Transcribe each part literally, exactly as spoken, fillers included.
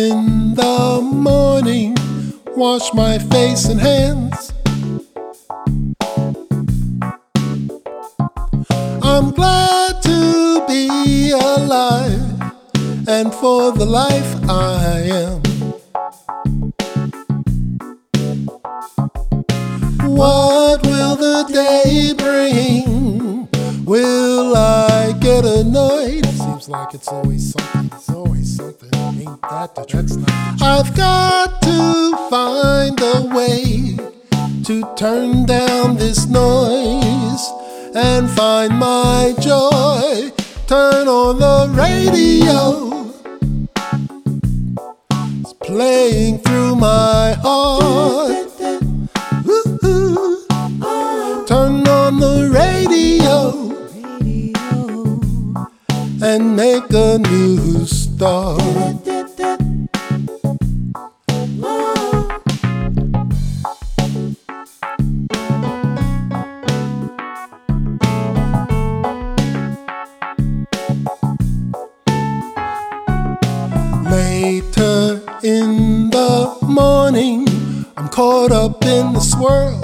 in the morning, wash my face and hands. I'm glad to be alive, and for the life I am. What will the day bring? Will I get annoyed? Seems like it's always something, it's always something. Ain't that the truth? That's not the truth. I've got to find a way to turn down this noise and find my joy. Turn on the radio, it's playing through my heart. Woo-hoo. Turn on the radio and make a new start. Later in the morning, I'm caught up in the swirl.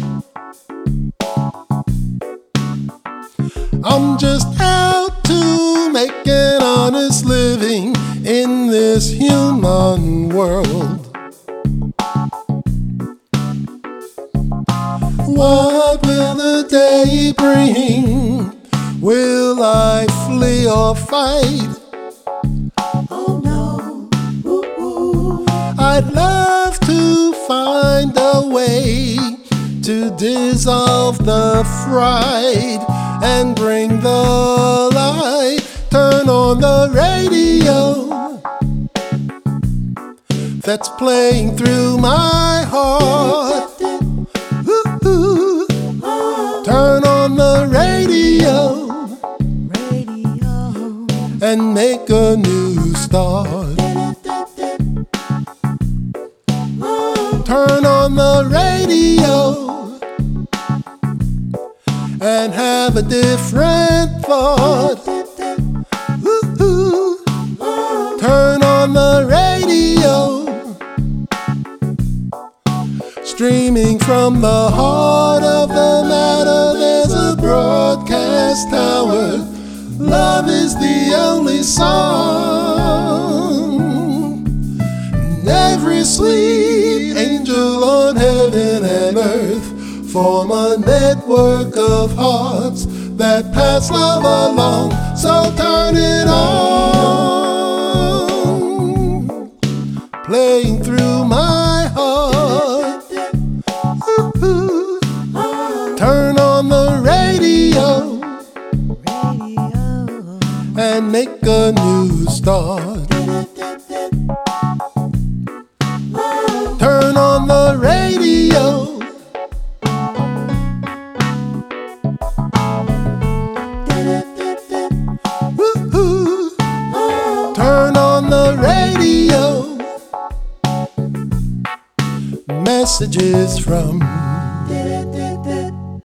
I'm just out to make an honest living in this human world. What will the day bring? Will I flee or fight? Oh no. Ooh, ooh. I'd love to find a way to dissolve the fright and bring the light. Turn on the radio that's playing through my heart. Ooh, turn on the radio, Radio. and make a new start. Turn on the radio and have a different thought. Ooh, turn on the radio, streaming from the heart of the matter. There's a broadcast tower. Love is the only song. And every sweet angel on heaven and earth form a network of hearts that pass love along. So turn it on, playing through my heart. Ooh, turn on the radio and make a new start. Turn on the radio Woo-hoo. Turn on the radio. Messages from